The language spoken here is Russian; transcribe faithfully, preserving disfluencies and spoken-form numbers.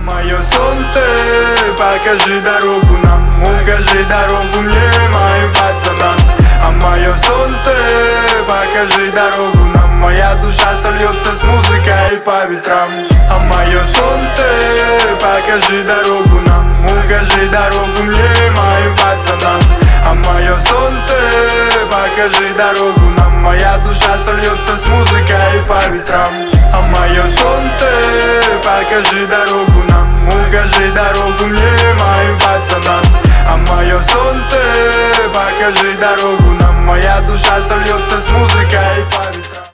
мое солнце, покажи дорогу нам, укажи дорогу мне, моим пацанам. А мое солнце, покажи дорогу нам, моя душа сольется с музыкой по ветрам. А мое солнце, покажи дорогу нам, укажи дорогу мне, моим пацанам. А мое солнце, покажи дорогу нам, моя душа сольется с музыкой по ветрам. А мое солнце, покажи дорогу нам, укажи дорогу мне, моим пацанам. А мое солнце, покажи дорогу нам, моя душа сольется с музыкой по ветрам.